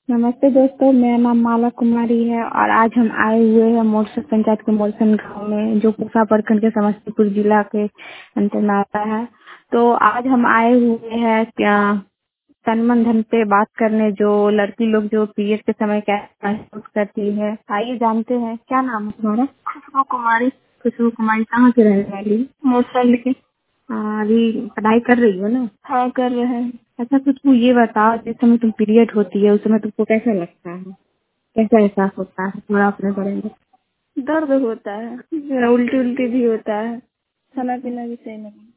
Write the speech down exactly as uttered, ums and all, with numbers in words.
नमस्ते दोस्तों, मेरा नाम माला कुमारी है और आज हम आए हुए हैं मोरसर पंचायत के मोरसन गांव में, जो पूसा प्रखंड के समस्तीपुर जिला के अंतर में आता है। तो आज हम आए हुए हैं क्या तन मन धन पे बात करने, जो लड़की लोग जो पीरियड के समय कैसे महसूस करती है। आइए जानते हैं। क्या नाम है तुम्हारा? खुशबू कुमारी। खुशबू कुमारी कहाँ से रहने वाली? मोरसल के। हाँ, अभी पढ़ाई कर रही हो ना? हाँ, कर रहे हैं। अच्छा, खुशबू ये बताओ, जिस समय तुम पीरियड होती है उस समय तुमको कैसा लगता है, कैसा एहसास होता है? थोड़ा अपने बारे में। दर्द होता है, उल्टी उल्टी भी होता है, खाना पीना भी सही नहीं।